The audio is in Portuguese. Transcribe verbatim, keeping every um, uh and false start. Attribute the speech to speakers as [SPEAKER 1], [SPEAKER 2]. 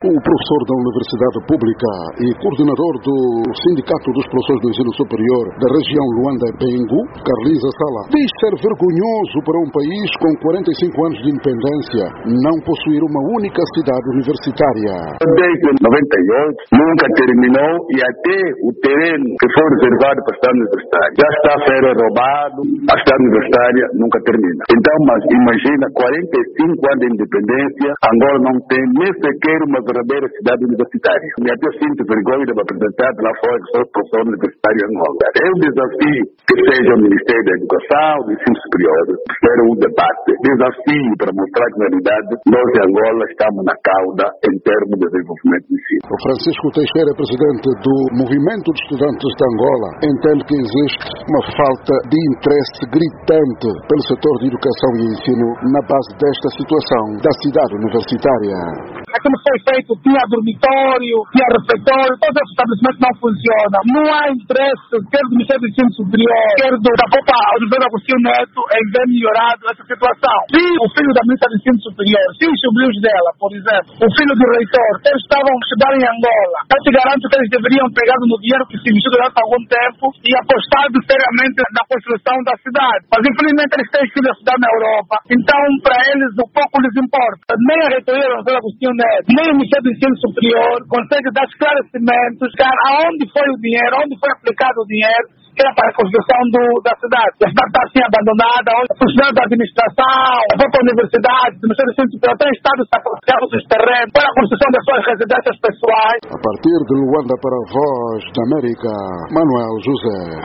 [SPEAKER 1] O professor da Universidade Pública e coordenador do Sindicato dos Professores do Ensino Superior da região Luanda-Bengu, Carlisa Sala, diz ser vergonhoso para um país com quarenta e cinco anos de independência não possuir uma única cidade universitária.
[SPEAKER 2] Desde noventa e oito nunca terminou e até o terreno que foi reservado para a cidade universitária já está a ser roubado, a cidade universitária nunca termina. Então, mas imagina, quarenta e cinco anos de independência, Angola não tem nem sequer uma verdadeira cidade universitária. E até sinto vergonha de me apresentar lá fora que sou professor universitário em Angola. Eu desafio que seja o Ministério da Educação, do Ensino Superior, ter um debate, desafio para mostrar que na realidade nós em Angola estamos na cauda em termos de desenvolvimento do ensino.
[SPEAKER 1] O Francisco Teixeira, presidente do Movimento de Estudantes de Angola, entende que existe uma falta de interesse gritante pelo setor de educação e ensino na base desta situação da cidade universitária.
[SPEAKER 3] Aquilo foi feito, tinha dormitório, tinha refeitório, todos esses estabelecimentos não funcionam. Não há interesse, quer do Ministério do Ensino Superior, quer do, da própria Universidade Agostinho Neto, em ver melhorado essa situação. Se o filho da Ministra do Ensino Superior, se os sobrinhos dela, por exemplo, o filho do reitor, eles estavam estudando em Angola, eu te garanto que eles deveriam pegar no dinheiro que se investiu durante algum tempo e apostar seriamente na construção da cidade. Mas infelizmente eles têm filhos a estudar na Europa, então para eles o pouco lhes importa. Nem a reitoria da Universidade Agostinho Neto, nem o Ministério do Ensino Superior consegue dar esclarecimentos, cara, aonde foi o dinheiro, onde foi aplicado o dinheiro, que era para a construção do, da cidade. A cidade está assim abandonada, onde os funcionários da administração, a própria universidade, o Ministério do Ensino Superior tem estado a apropriar os terrenos para a construção das suas residências pessoais.
[SPEAKER 1] A partir de Luanda para a Voz da América, Manuel José.